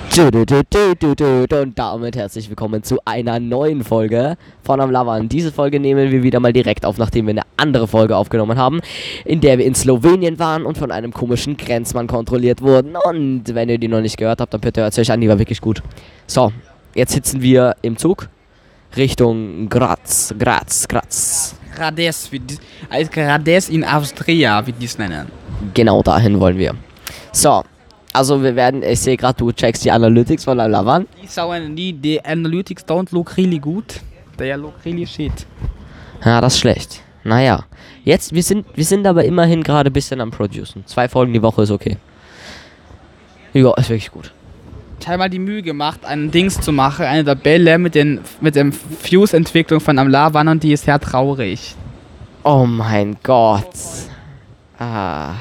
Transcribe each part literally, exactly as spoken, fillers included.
Und damit herzlich willkommen zu einer neuen Folge von Am Labern. Diese Folge nehmen wir wieder mal direkt auf, nachdem wir eine andere Folge aufgenommen haben, in der wir in Slowenien waren und von einem komischen Grenzmann kontrolliert wurden. Und wenn ihr die noch nicht gehört habt, dann bitte hört es euch an, die war wirklich gut. So, jetzt sitzen wir im Zug Richtung Graz, Graz, Graz. Gradez, wie die, als Gradez in Austria, wie die es nennen. Genau dahin wollen wir. So, also wir werden, ich sehe gerade, du checkst die Analytics von Am Labern. Die sagen die, the analytics don't look really good, they look really shit. Ja, das ist schlecht. Naja, jetzt, wir sind, wir sind aber immerhin gerade ein bisschen am Producen. Zwei Folgen die Woche ist okay. Ja, ist wirklich gut. Ich habe mal die Mühe gemacht, ein Dings zu machen, eine Tabelle mit den mit der Fuse-Entwicklung von Am Labern, und die ist sehr traurig. Oh mein Gott. Ah.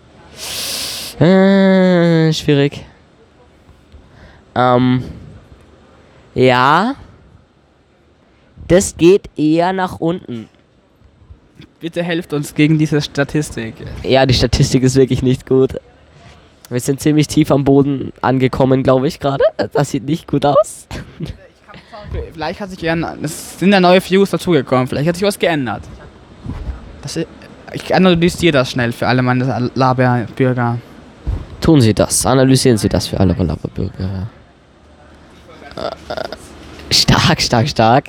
Äh, schwierig. Ähm. Ja. Das geht eher nach unten. Bitte helft uns gegen diese Statistik. Ja, die Statistik ist wirklich nicht gut. Wir sind ziemlich tief am Boden angekommen, glaube ich, gerade. Das sieht nicht gut aus. Vielleicht hat sich ja, es sind ja neue Views dazugekommen, vielleicht hat sich was geändert. Das, ich analysiere das schnell für alle meine Laberbürger. Tun Sie das, analysieren Sie das für alle Laberbürger. Stark, stark, stark.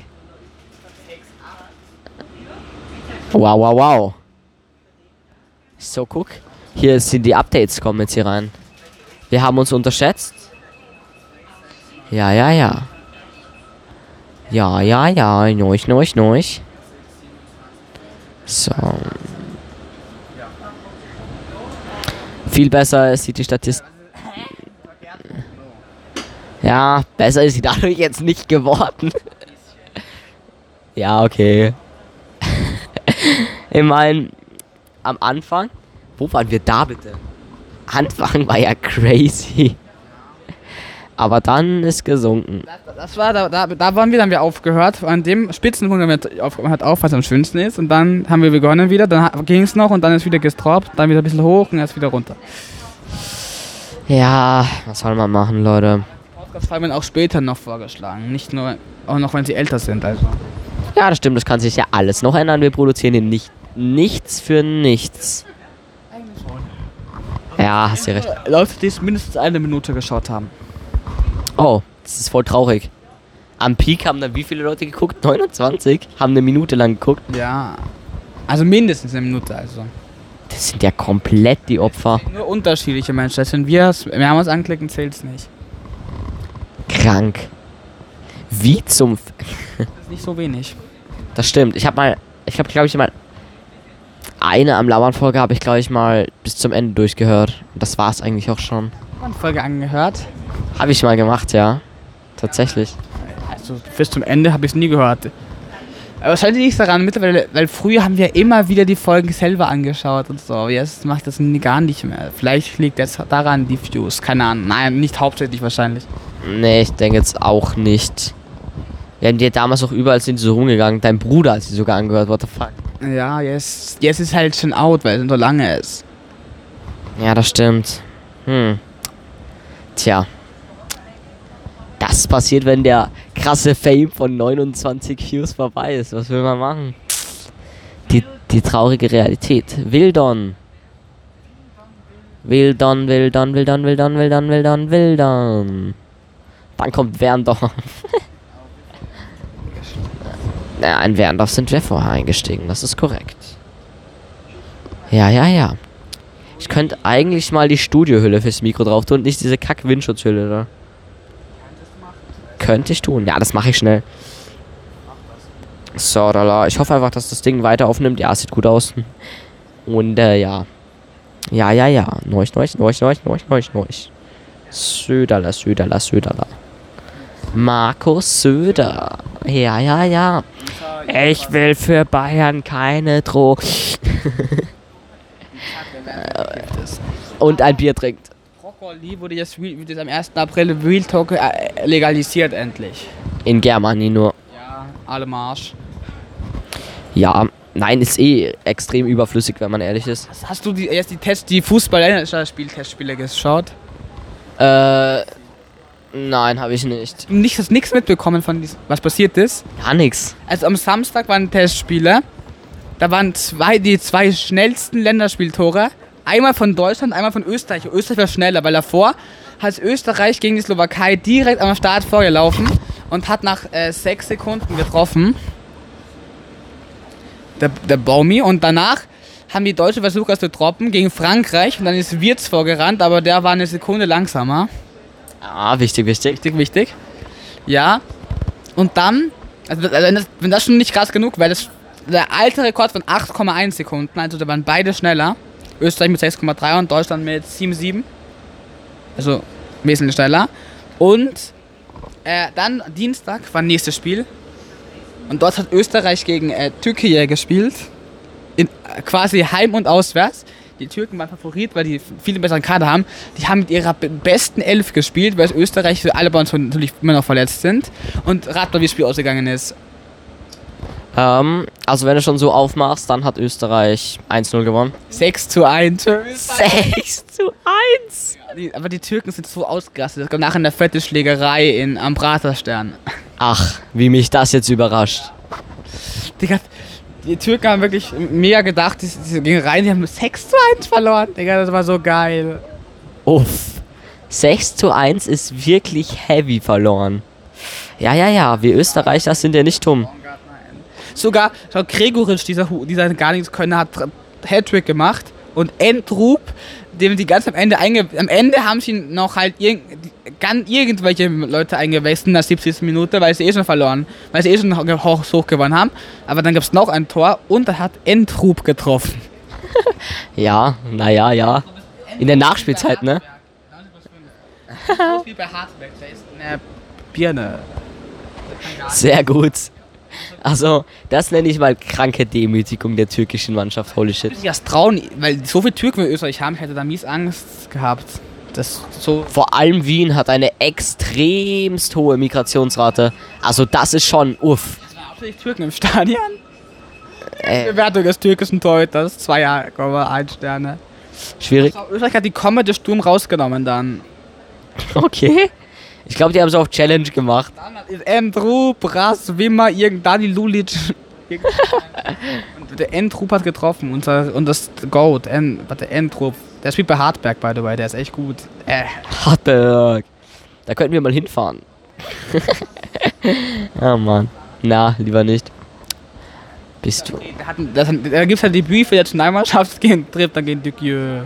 Wow, wow, wow. So, guck. Hier sind die Updates, kommen jetzt hier rein. Wir haben uns unterschätzt. Ja, ja, ja. Ja, ja, ja. Neuch, neuch, neuch. So. Viel besser sieht die Statistik. Ja, besser ist sie dadurch jetzt nicht geworden. Ja, okay. Ich meine, am Anfang. Wo waren wir da bitte? Anfang war ja crazy. Aber dann ist gesunken. Das, das war, da, da, da waren wir dann wieder aufgehört. An dem Spitzenpunkt haben wir aufgehört auf, was am schönsten ist. Und dann haben wir begonnen wieder. Dann ging es noch und dann ist wieder gestroppt. Dann wieder ein bisschen hoch und erst wieder runter. Ja, was soll man machen, Leute? Podcasts haben auch später noch vorgeschlagen. Nicht nur, auch noch wenn sie älter sind. Also. Ja, das stimmt. Das kann sich ja alles noch ändern. Wir produzieren hier nicht, nichts für nichts. Ja, hast du recht. Leute, die es mindestens eine Minute geschaut haben. Oh, das ist voll traurig. Am Peak haben da wie viele Leute geguckt? neunundzwanzig? Haben eine Minute lang geguckt? Ja. Also mindestens eine Minute, also. Das sind ja komplett die Opfer. Nur unterschiedliche Menschen. Wenn wir wir haben uns anklicken, zählt es nicht. Krank. Wie zum... F Das ist nicht so wenig. Das stimmt. Ich habe mal... Ich habe, glaube ich, mal... Eine Am Labern-Folge habe ich, glaube ich, mal bis zum Ende durchgehört. Und das war es eigentlich auch schon. Eine Folge angehört? Habe ich mal gemacht, ja. Tatsächlich. Also bis zum Ende habe ich es nie gehört. Aber wahrscheinlich liegt es daran, mittlerweile, weil früher haben wir immer wieder die Folgen selber angeschaut und so. Jetzt macht das gar nicht mehr. Vielleicht liegt es daran, die Views. Keine Ahnung. Nein, nicht hauptsächlich wahrscheinlich. Nee, ich denke jetzt auch nicht. Wir haben die damals auch überall sind so rumgegangen. Dein Bruder hat sie sogar angehört. What the fuck? Ja, jetzt, jetzt ist halt schon out, weil es so lange ist. Ja, das stimmt. Hm. Tja. Das passiert, wenn der krasse Fame von neunundzwanzig Views vorbei ist. Was will man machen? Die, die traurige Realität. Wildon. Wildon, Wildon, Wildon, Wildon, Wildon, Wildon, Wildon. Dann kommt Werndorf. Ja, in Werndorf sind wir vorher eingestiegen, das ist korrekt. Ja, ja, ja. Ich könnte eigentlich mal die Studiohülle fürs Mikro drauf tun und nicht diese Kack-Windschutzhülle da. Könnte ich tun. Ja, das mache ich schnell. So, lala. Ich hoffe einfach, dass das Ding weiter aufnimmt. Ja, es sieht gut aus. Und, äh, ja. Ja, ja, ja. Neuch, neuch, neuch, neuch, neuch, neuch, neuch. Söderler, Söderler, Söderler. Markus Söder. Ja, ja, ja. Ich will für Bayern keine Drogen. Und ein Bier trinkt. Brokkoli wurde jetzt, wird jetzt am ersten April Real Talk legalisiert endlich. In Germany nur. Ja, alle Marsch. Ja, nein, ist eh extrem überflüssig, wenn man ehrlich ist. Hast du die, jetzt die Test, die Fußball-Spieltestspiele geschaut? Äh, Nein, habe ich nicht. Nicht, hast nichts mitbekommen von diesem, was passiert ist. Gar nichts. Also am Samstag waren Testspiele. Da waren zwei, die zwei schnellsten Länderspieltore. Einmal von Deutschland, einmal von Österreich. Österreich war schneller, weil davor hat Österreich gegen die Slowakei direkt am Start vorgelaufen und hat nach äh, sechs Sekunden getroffen. Der, der Baumi. Und danach haben die Deutschen versucht, das zu droppen gegen Frankreich. Und dann ist Wirtz vorgerannt, aber der war eine Sekunde langsamer. Ah, wichtig, wichtig. Wichtig, wichtig. Ja. Und dann, also wenn das, wenn das schon nicht krass genug wäre, das der alte Rekord von acht Komma eins Sekunden, also da waren beide schneller. Österreich mit sechs Komma drei und Deutschland mit sieben Komma sieben. Also wesentlich schneller. Und äh, dann Dienstag war nächstes Spiel. Und dort hat Österreich gegen äh, Türkei gespielt. In, äh, quasi heim und auswärts. Die Türken waren Favorit, weil die viele besseren Kader haben. Die haben mit ihrer be- besten Elf gespielt, weil Österreich alle bei uns natürlich immer noch verletzt sind. Und rat mal, wie das Spiel ausgegangen ist. Ähm, also wenn du schon so aufmachst, dann hat Österreich eins null gewonnen. sechs zu eins. sechs zu eins? Die, aber die Türken sind so ausgerastet. Es gab nachher eine fette Schlägerei in, am Praterstern. Ach, wie mich das jetzt überrascht. Digga, die Türken haben wirklich mega gedacht, die, die gingen rein, die haben sechs zu eins verloren. Digga, das war so geil. Uff. sechs zu eins ist wirklich heavy verloren. Ja, ja, ja, wir Österreicher sind ja nicht dumm. Sogar, schau, Gregoritsch, dieser, dieser gar nichts können, hat Hattrick gemacht. Und Endrup, dem die ganz am Ende einge... Am Ende haben sie noch halt irg ganz irgendwelche Leute eingewechselt in der siebzigsten Minute, weil sie eh schon verloren. Weil sie eh schon hoch, hoch gewonnen haben. Aber dann gab es noch ein Tor und da hat Endrup getroffen. Ja, naja, ja. In der Nachspielzeit, ne? So wie bei Hartberg, da ist eine Birne. Sehr gut. Also, das nenne ich mal kranke Demütigung der türkischen Mannschaft. Holy shit. Ich das trauen, weil so viele Türken wie Österreich haben, ich hätte da mies Angst gehabt. Das so. Vor allem Wien hat eine extremst hohe Migrationsrate. Also, das ist schon uff. Es waren hauptsächlich Türken im Stadion. Äh, Bewertung des türkischen Torhüters, zwei Komma eins Sterne. schwierig. Also, Österreich hat die kommende Sturm rausgenommen dann. Okay. Ich glaube, die haben es auf Challenge gemacht. Dann ist Endrup, Brass, Wimmer, irgendwann die Lulic. Und der Endrup hat getroffen. Unser, und das Goat, End, warte, Endrup. Der spielt bei Hartberg, by the way, der ist echt gut. Äh. Hartberg. Da könnten wir mal hinfahren. Ah, Mann. Na, lieber nicht. Bist du. Da, hatten, das, da gibt es halt Debüt für die Nationalmannschaft gegen Trip, dann gegen Türkei.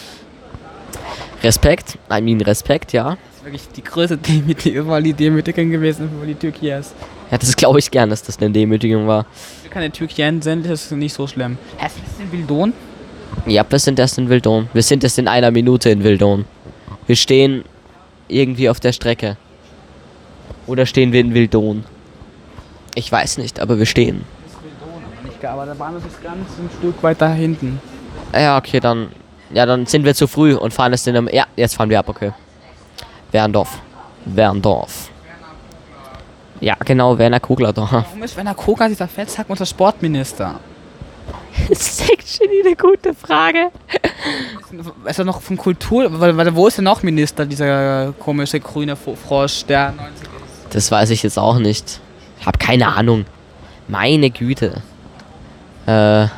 Respekt. I mean, Respekt, ja. Das ist wirklich die größte Demütigung, weil die Demütigung gewesen für die Türkis. Ja, das glaube ich gern, dass das eine Demütigung war. Wir keine Türkien sind, das ist nicht so schlimm. Hä, ist das in Wildon? Ja, wir sind erst in Wildon. Wir sind erst in einer Minute in Wildon. Wir stehen irgendwie auf der Strecke. Oder stehen wir in Wildon? Ich weiß nicht, aber wir stehen. Das ist Wildon, aber nicht gar, aber der Bahnhof ist ganz ein Stück weiter hinten. Ja, okay, dann. Ja, dann sind wir zu früh und fahren es in einem. Ja, jetzt fahren wir ab, okay. Werndorf. Werndorf. Ja, genau, Werner Kogler da. Warum ist Werner Kogler dieser Fettsack unser Sportminister? Das ist actually eine gute Frage. Ist er noch von Kultur? Weil, weil, wo ist er noch Minister, dieser komische grüne Frosch, der neunzig ist? Das weiß ich jetzt auch nicht. Ich habe keine Ahnung. Meine Güte. Äh.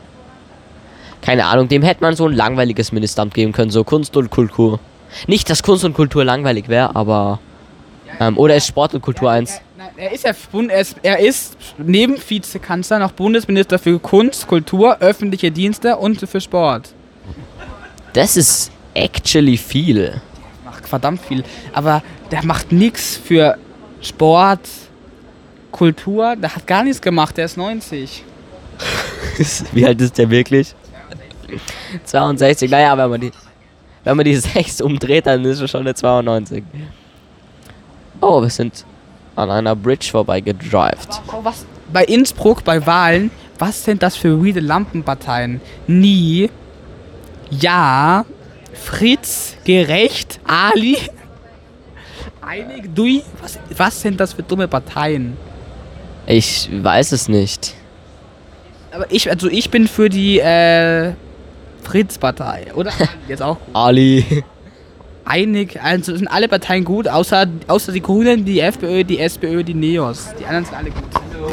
Keine Ahnung, dem hätte man so ein langweiliges Ministeramt geben können, so Kunst und Kultur. Nicht, dass Kunst und Kultur langweilig wäre, aber... Ähm, oder ist Sport und Kultur eins? Nein, er ist, ja, er ist, er ist neben Vizekanzler noch Bundesminister für Kunst, Kultur, öffentliche Dienste und für Sport. Das ist actually viel. Macht verdammt viel. Aber der macht nichts für Sport, Kultur. Der hat gar nichts gemacht, der ist neunzig. Wie alt ist der wirklich? zweiundsechzig, naja, wenn man die, wenn man die sechs umdreht, dann ist es schon eine zweiundneunzig. Oh, wir sind an einer Bridge vorbeigedrived. Oh, was? Bei Innsbruck, bei Wahlen, was sind das für weirde Lampenparteien? Nie, Ja, Fritz, Gerecht, Ali, Einig, Dui. Was, was sind das für dumme Parteien? Ich weiß es nicht. Aber ich, also ich bin für die äh, Fritz-Partei, oder? Jetzt auch gut. Ali. einig, also sind alle Parteien gut, außer, außer die Grünen, die FPÖ, die SPÖ, die NEOS. Die anderen sind alle gut.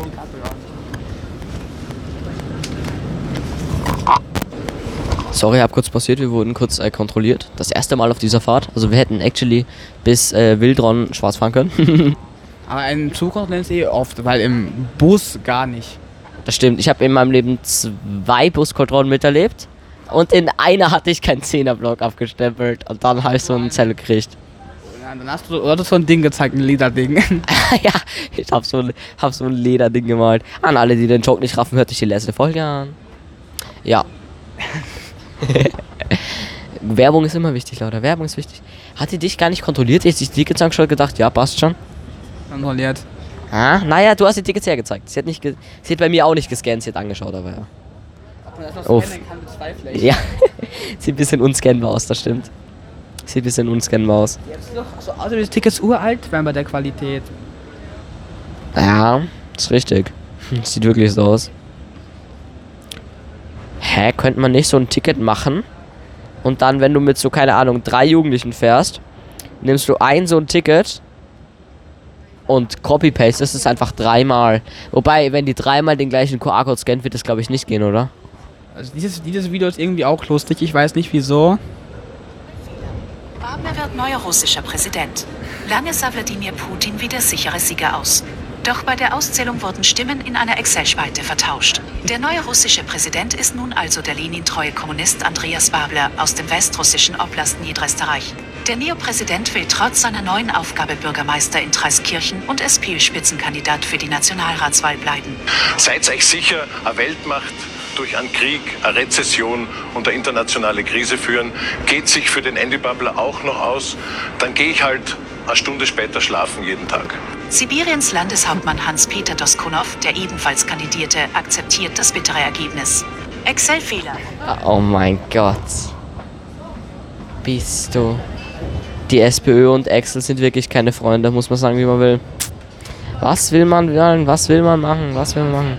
Sorry, hab kurz passiert, wir wurden kurz äh, kontrolliert. Das erste Mal auf dieser Fahrt. Also wir hätten actually bis äh, Wildron schwarz fahren können. Aber einen Zug kontrollieren sie eh oft, weil im Bus gar nicht. Das stimmt, ich habe in meinem Leben zwei Buskontrollen miterlebt. Und in einer hatte ich keinen Zehnerblock abgestempelt. Und dann habe ich so einen Zettel gekriegt. Ja, dann hast du, oder so ein Ding gezeigt, ein Lederding. Ja, ich habe so, ein- hab so ein Lederding gemalt. An alle, die den Joke nicht raffen, hört euch die letzte Folge an. Ja. Werbung ist immer wichtig, Leute. Werbung ist wichtig. Hat die dich gar nicht kontrolliert? Jetzt die Tickets angeschaut, gedacht, ja, passt schon. Kontrolliert. Ah, naja, du hast die Tickets hergezeigt. Sie hat, nicht ge- sie hat bei mir auch nicht gescannt, sie hat angeschaut, aber ja. Uff. Ja, sieht ein bisschen unscannbar aus, das stimmt. Sieht ein bisschen unscannbar aus. Jetzt noch so aus, wie die Tickets uralt werden bei der Qualität. Ja, ist richtig. Sieht wirklich so aus. Hä, könnte man nicht so ein Ticket machen? Und dann, wenn du mit so, keine Ahnung, drei Jugendlichen fährst, nimmst du ein so ein Ticket und copy-paste, das ist einfach dreimal. Wobei, wenn die dreimal den gleichen Q R-Code scannt, wird das glaube ich nicht gehen, oder? Also dieses, dieses Video ist irgendwie auch lustig, ich weiß nicht wieso. Wagner wird neuer russischer Präsident. Lange sah Wladimir Putin wie der sichere Sieger aus. Doch bei der Auszählung wurden Stimmen in einer Excel-Spalte vertauscht. Der neue russische Präsident ist nun also der Lenin-treue Kommunist Andreas Babler aus dem westrussischen Oblast Niedresterreich. Der Neopräsident will trotz seiner neuen Aufgabe Bürgermeister in Traiskirchen und S P Ö-Spitzenkandidat für die Nationalratswahl bleiben. Seid euch sicher, eine Weltmacht durch einen Krieg, eine Rezession und eine internationale Krise führen, geht sich für den Andy Babler auch noch aus, dann gehe ich halt eine Stunde später schlafen jeden Tag. Sibiriens Landeshauptmann Hans-Peter Doskunov, der ebenfalls kandidierte, akzeptiert das bittere Ergebnis. Excel-Fehler. Oh mein Gott. Bist du. Die SPÖ und Excel sind wirklich keine Freunde, muss man sagen, wie man will. Was will man wollen? Was will man machen? Was will man machen?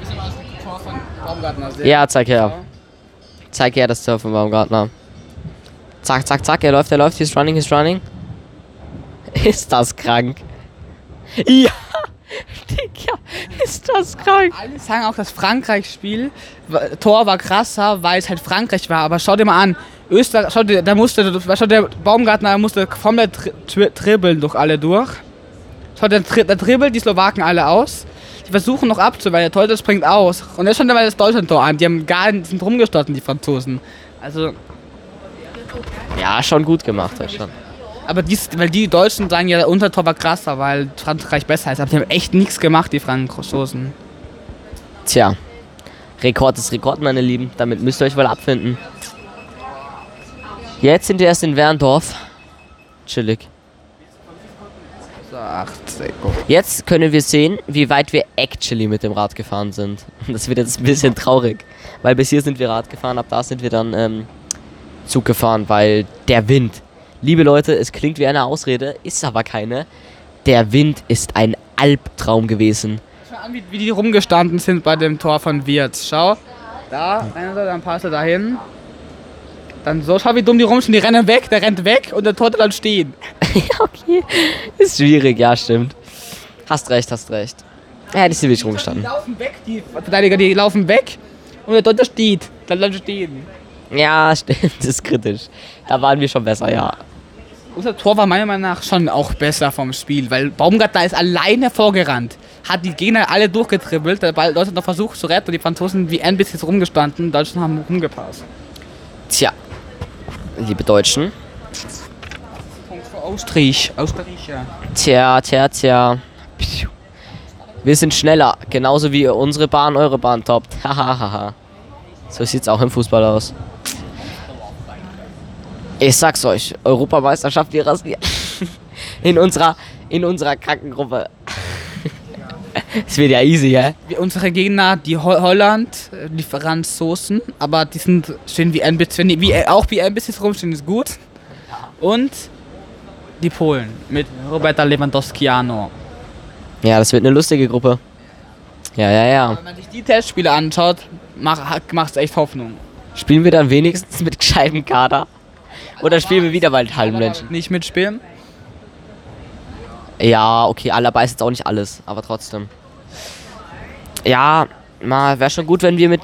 Ja, zeig her. Zeig her das Tor von Baumgartner. Zack, zack, zack, er läuft, er läuft, he's running, he's running. Ist das krank? Ja! Digga, ist das krank? Alle sagen auch, das Frankreich-Spiel, wa- Tor war krasser, weil es halt Frankreich war. Aber schau dir mal an, Österreich, schau dir, da musste, schau der Baumgartner musste komplett tri tri dribbeln durch alle durch. Schau, der, tri der dribbelt die Slowaken alle aus. Die versuchen noch abzuwehren, der Torhüter springt aus. Und jetzt schon dabei das Deutschland-Tor an. Die haben gar nicht, sind rumgestotten, die Franzosen. Also, Ja, schon gut gemacht, das schon. aber dies, weil die Deutschen sagen ja, unser Tor war krasser, weil Frankreich besser ist. Aber die haben echt nichts gemacht, die Franzosen. Tja. Rekord ist Rekord, meine Lieben. Damit müsst ihr euch wohl abfinden. Jetzt sind wir erst in Werndorf. Chillig. So, acht, sechs. Jetzt können wir sehen, wie weit wir actually mit dem Rad gefahren sind. Das wird jetzt ein bisschen traurig. Weil bis hier sind wir Rad gefahren, ab da sind wir dann ähm, Zug gefahren, weil der Wind. Liebe Leute, es klingt wie eine Ausrede, ist aber keine. Der Wind ist ein Albtraum gewesen. Schau an, wie, wie die rumgestanden sind bei dem Tor von Wirtz. Schau, da, dann passt er dahin. Dann so, schau wie dumm die rumstehen, die rennen weg, der rennt weg und der Torte dann stehen. Ja, okay. Ist schwierig, ja, stimmt. Hast recht, hast recht. Ja, hätte ich sie wirklich Die rumgestanden. laufen weg, die Verteidiger, die laufen weg und der Torte steht. Dann dann stehen. Ja, stimmt, das ist kritisch. Da waren wir schon besser, ja. Unser Tor war meiner Meinung nach schon auch besser vom Spiel, weil Baumgartner ist alleine vorgerannt. Hat die Gegner alle durchgetribbelt, der Ball Deutschland noch versucht zu retten und die Franzosen wie ein bisschen rumgestanden, Deutschland haben rumgepasst. Tja, liebe Deutschen. Punkt für Österreich, Österreicher. Tja, tja, tja. Piu. Wir sind schneller, genauso wie unsere Bahn eure Bahn toppt. Hahaha. So sieht's auch im Fußball aus. Ich sag's euch, Europameisterschaft, wir rasieren. In unserer, in unserer Krankengruppe. Es wird ja easy, ja? Wie unsere Gegner, die Ho Holland, äh, die Franzosen, aber die sind schön wie ein bisschen, wie, äh, auch wie ein bisschen rumstehen, ist gut. Und die Polen mit Roberta Lewandowskiano. Ja, das wird eine lustige Gruppe. Ja, ja, ja. Wenn man sich die Testspiele anschaut, macht es echt Hoffnung. Spielen wir dann wenigstens mit gescheitem Kader? Oder spielen wir wieder mal Hallenmenschen? Nicht mitspielen? Ja, okay, Alaba ist jetzt auch nicht alles, aber trotzdem. Ja, mal wäre schon gut, wenn wir mit...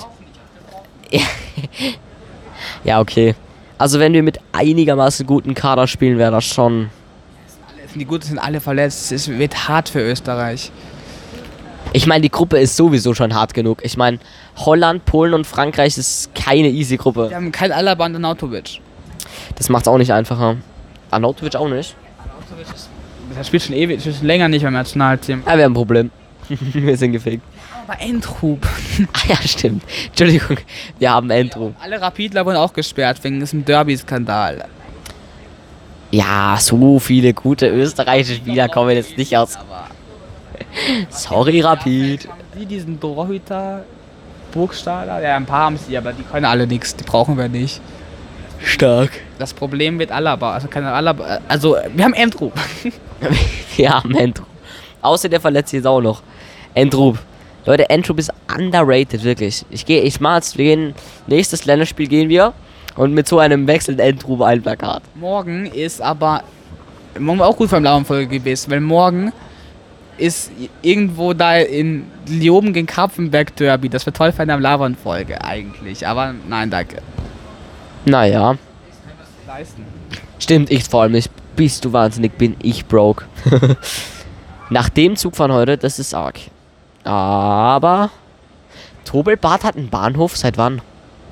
Ja, okay. Also wenn wir mit einigermaßen guten Kader spielen, wäre das schon... Die Guten sind alle verletzt. Es wird hart für Österreich. Ich meine, die Gruppe ist sowieso schon hart genug. Ich meine, Holland, Polen und Frankreich ist keine easy Gruppe. Wir haben kein Alaba und Arnautovic. Das macht's auch nicht einfacher. Arnautovic auch nicht. Der spielt schon ewig, schon länger nicht beim Nationalteam. Ja, wir haben ein Problem. Wir sind gefickt. Aber Endrub. Ah ja, stimmt. Entschuldigung, wir haben Endrub. Alle Rapidler wurden auch gesperrt wegen diesem Derby-Skandal. Ja, so viele gute österreichische Spieler kommen jetzt nicht aus. Sorry, Rapid. Die diesen Torhüter, Burgstaller, ja, ein paar haben sie, aber die können alle nichts, die brauchen wir nicht. Stark. Das Problem wird Alaba, also keine Alaba, also wir haben Endrub. Wir haben Endrub. Außer der verletzt sich jetzt auch noch. Endrub. Leute, Endrub ist underrated, wirklich. Ich gehe, ich mach's, wir gehen, nächstes Länderspiel gehen wir und mit so einem Wechsel Endrub ein Plakat. Morgen ist aber, morgen war auch gut beim Lauernfolge gewesen, weil morgen ist irgendwo da in Leoben gegen Karpfenberg Derby. Das wird toll für eine Lavern-Folge eigentlich, aber nein, danke. Naja. Leisten. Stimmt, ich vor allem nicht. Bist du wahnsinnig, bin ich broke. Nach dem Zug von heute, das ist arg. Aber Tobelbad hat einen Bahnhof, seit wann?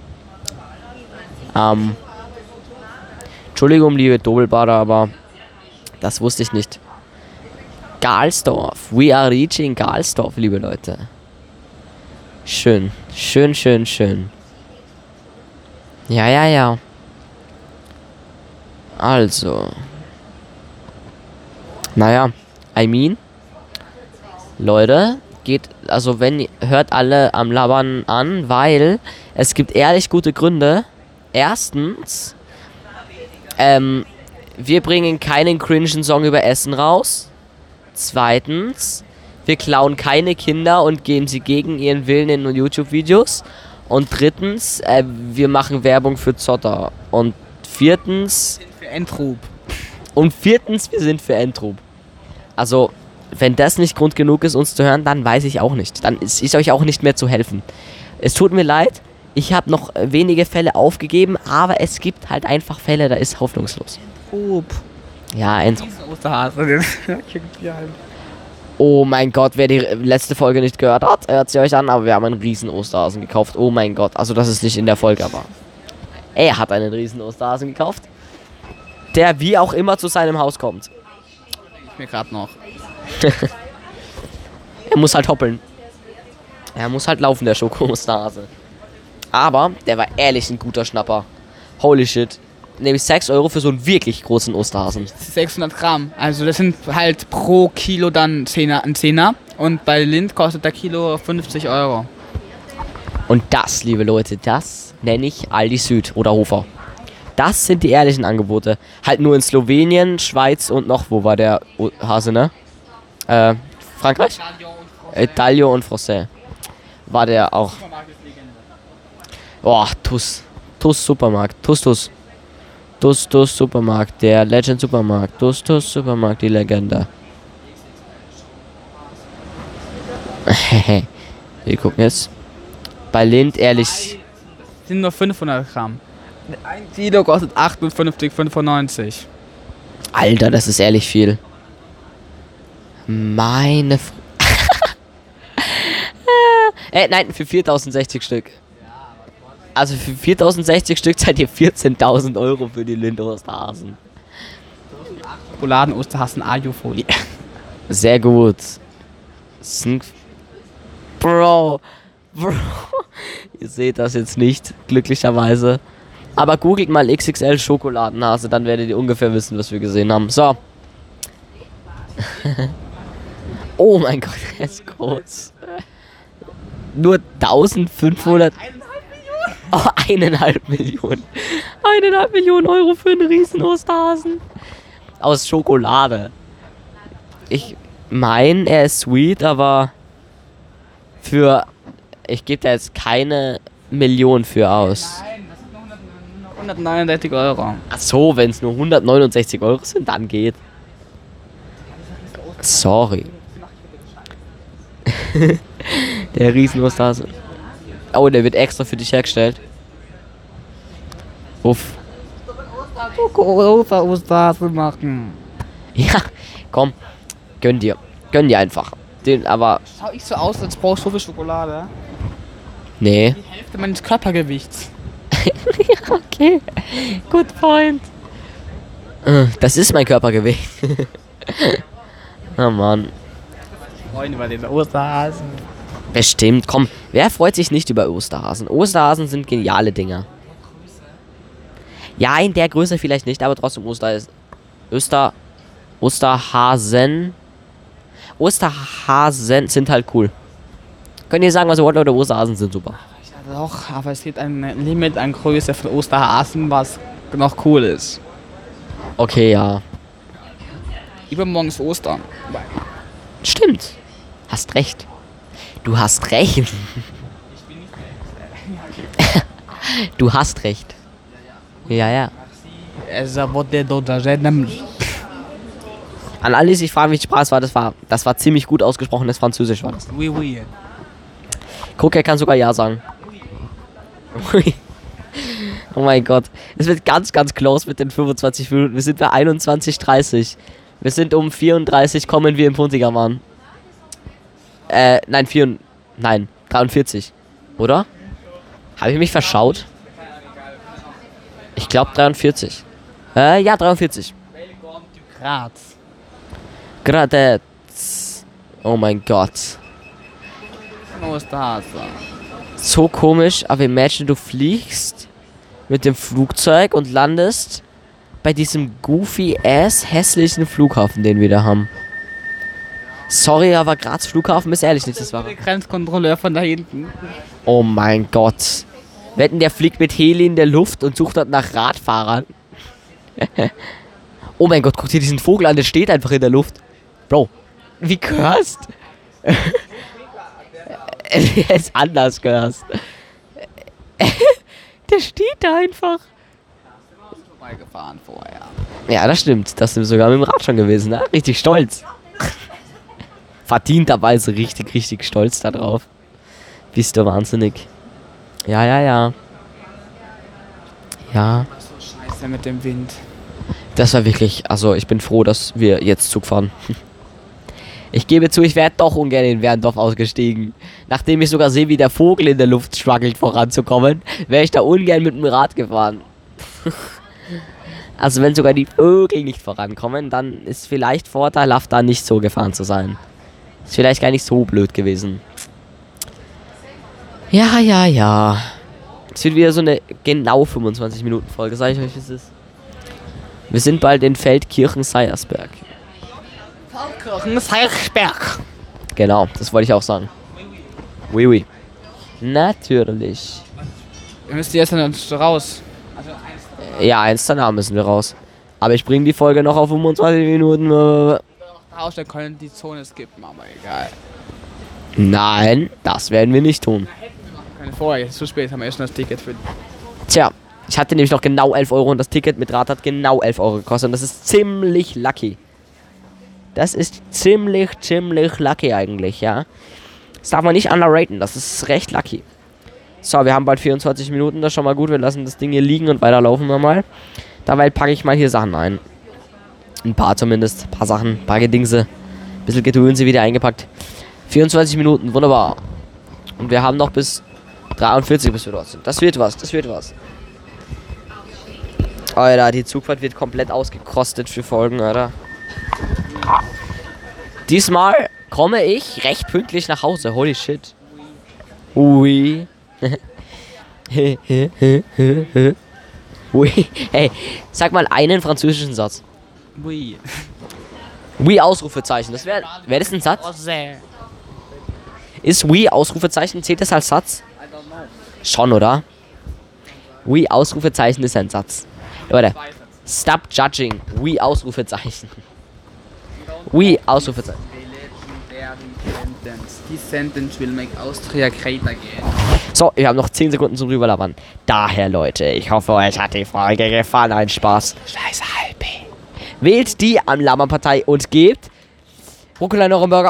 Ähm. Entschuldigung, liebe Tobelbader, aber das wusste ich nicht. Galsdorf. We are reaching Galsdorf, liebe Leute. Schön. Schön, schön, schön. Ja, ja, ja. Also. Naja, I mean. Leute, geht, also wenn, hört alle am Labern an, weil es gibt ehrlich gute Gründe. Erstens, ähm, wir bringen keinen cringen Song über Essen raus. Zweitens, wir klauen keine Kinder und geben sie gegen ihren Willen in YouTube-Videos. Und drittens, äh, wir machen Werbung für Zotter. Und viertens... Für Endrub. Und viertens, wir sind für Endrub. Also, wenn das nicht Grund genug ist, uns zu hören, dann weiß ich auch nicht. Dann ist, ist euch auch nicht mehr zu helfen. Es tut mir leid, ich habe noch wenige Fälle aufgegeben, aber es gibt halt einfach Fälle, da ist hoffnungslos. Endrub. Ja, Endrub. Osterhase. Oh mein Gott, wer die letzte Folge nicht gehört hat, hört sie euch an, aber wir haben einen riesen Osterhasen gekauft. Oh mein Gott, also das ist nicht in der Folge, aber er hat einen riesen Osterhasen gekauft, der wie auch immer zu seinem Haus kommt. Ich mir gerade noch. Er muss halt hoppeln. Er muss halt laufen, der Schoko-Osterhase. Aber der war ehrlich ein guter Schnapper. Holy shit. Nämlich sechs Euro für so einen wirklich großen Osterhasen. sechshundert Gramm. Also das sind halt pro Kilo dann Zehner, ein Zehner. Und bei Lind kostet der Kilo fünfzig Euro. Und das, liebe Leute, das nenne ich Aldi Süd oder Hofer. Das sind die ehrlichen Angebote. Halt nur in Slowenien, Schweiz und noch, wo war der o- Hase, ne? Äh, Frankreich? Italio und Francais. War der auch. Boah, Tuss. Tuss Supermarkt. Tuss, Tuss. Tuss, Tuss Supermarkt. Der Legend Supermarkt. Tuss, Tuss Supermarkt, die Legende. Wir gucken jetzt. Bei Lind, ehrlich. Sind nur fünfhundert Gramm. Ein Kilo kostet achtundfünfzig fünfundneunzig. Alter, das ist ehrlich viel. Meine Fr äh, nein, für viertausendsechzig Stück. Also für viertausendsechzig Stück zahlt ihr vierzehntausend Euro für die Lind-Osterhasen. Schokoladen-Osterhasen Alufolie. Sehr gut. Sind Bro. Bro. Ihr seht das jetzt nicht, glücklicherweise. Aber googelt mal X X L Schokoladenhase, dann werdet ihr ungefähr wissen, was wir gesehen haben. So. Oh mein Gott, der ist groß. Nur eintausendfünfhundert. Oh, eineinhalb Millionen. Eineinhalb Millionen Euro für einen riesen Osterhasen. Aus Schokolade. Ich meine, er ist sweet, aber für... Ich gebe da jetzt keine Million für aus. hundertneunundsechzig Euro. Ach so, wenn es nur hundertneunundsechzig Euro sind, dann geht. Sorry. Der Riesen-Osterhase. Oh, der wird extra für dich hergestellt. Uff. Osterhase machen. Ja, komm. Gönn dir. Gönn dir einfach. Den, aber. Schau ich so aus, als brauchst du so viel Schokolade? Nee. Die Hälfte meines Körpergewichts. Ja, okay. Good point. Äh, Das ist mein Körpergewicht. Oh Mann. Freuen über den Osterhasen. Bestimmt. Komm, wer freut sich nicht über Osterhasen? Osterhasen sind geniale Dinger. Ja, in der Größe vielleicht nicht, aber trotzdem Oster ist. Oster. Osterhasen. Osterhasen sind halt cool. Könnt ihr sagen, was ihr wollt, Leute? Osterhasen sind super. Ja doch, aber es gibt ein Limit an Größe von Osterhasen, was noch cool ist. Okay, ja. Übermorgen ist Ostern. Stimmt. Hast recht. Du hast recht. Du hast recht. Ja, ja. Es wurde dort nämlich. An alle, die sich fragen, wie die Sprache war, das war, das war ziemlich gut ausgesprochenes Französisch war das. Oui, oui. Guck, er kann sogar Ja sagen. Oh mein Gott. Es wird ganz, ganz close mit den fünfundzwanzig Minuten. Wir sind bei einundzwanzig Uhr dreißig. Wir sind um vierunddreißig, kommen wir im Puntiger waren. Äh, nein, vier, nein, dreiundvierzig. Oder? Habe ich mich verschaut? Ich glaube dreiundvierzig. Äh, ja, dreiundvierzig. Graz. Gerade. Oh mein Gott. Osterhase. So komisch, aber imagine, du fliegst mit dem Flugzeug und landest bei diesem goofy-ass hässlichen Flughafen, den wir da haben. Sorry, aber Graz Flughafen ist ehrlich nicht das Wahre. Der Grenzkontrolleur von da hinten. Oh mein Gott. Wetten, der fliegt mit Heli in der Luft und sucht dort nach Radfahrern. Oh mein Gott, guck dir diesen Vogel an, der steht einfach in der Luft. Bro, wie cursed? Er ist anders cursed. Der steht da einfach. Vorbeigefahren vorher. Ja, das stimmt. Das sind wir sogar mit dem Rad schon gewesen, ne? Richtig stolz. Verdienterweise richtig, richtig stolz da drauf. Bist du wahnsinnig. Ja, ja, ja. Ja. So scheiße mit dem Wind. Das war wirklich, also ich bin froh, dass wir jetzt Zug fahren. Ich gebe zu, ich wäre doch ungern in Werndorf ausgestiegen. Nachdem ich sogar sehe, wie der Vogel in der Luft struggelt voranzukommen, wäre ich da ungern mit dem Rad gefahren. Also wenn sogar die Vögel nicht vorankommen, dann ist vielleicht vorteilhaft, da nicht so gefahren zu sein. Ist vielleicht gar nicht so blöd gewesen. Ja, ja, ja. Es wird wieder so eine genau fünfundzwanzig Minuten Folge, sag ich euch, wie es ist. Wir sind bald in Feldkirchen-Seiersberg. Feldkirchen-Seiersberg. Genau, das wollte ich auch sagen. Oui, oui. Natürlich. Wir müssen jetzt dann raus. Ja, eins danach müssen wir raus. Aber ich bringe die Folge noch auf fünfundzwanzig Minuten. Raus, dann können die Zone skippen, aber egal. Nein, das werden wir nicht tun. Keine vorher, jetzt ist zu spät, haben wir erst schon das Ticket für. Tja, ich hatte nämlich noch genau elf Euro und das Ticket mit Rad hat genau elf Euro gekostet. Und das ist ziemlich lucky. Das ist ziemlich, ziemlich lucky eigentlich, ja. Das darf man nicht underraten, das ist recht lucky. So, wir haben bald vierundzwanzig Minuten, das ist schon mal gut. Wir lassen das Ding hier liegen und weiterlaufen wir mal. Dabei packe ich mal hier Sachen ein. Ein paar zumindest, ein paar Sachen, ein paar Gedingse. Ein bisschen Gedönse wieder eingepackt. vierundzwanzig Minuten, wunderbar. Und wir haben noch bis dreiundvierzig, bis wir dort sind. Das wird was, das wird was. Alter, die Zugfahrt wird komplett ausgekostet für Folgen, Alter. Diesmal komme ich recht pünktlich nach Hause. Holy shit. Ui. Ui. Hey, sag mal einen französischen Satz. Oui. Oui, Ausrufezeichen. Das wäre wär das ein Satz? Ist oui, Ausrufezeichen, zählt das als Satz? Schon, oder? Oui, Ausrufezeichen ist ein Satz. Leute, stop judging. Oui, Ausrufezeichen. Oui, Ausrufezeichen. sentence. This sentence will make Austria great again. So, wir haben noch zehn Sekunden zum Rüberlabern. Daher, Leute, ich hoffe, euch hat die Folge gefallen. Ein Spaß. Scheiße, Halbi. Wählt die Am-Labern-Partei und gebt Rucola in euren Burger.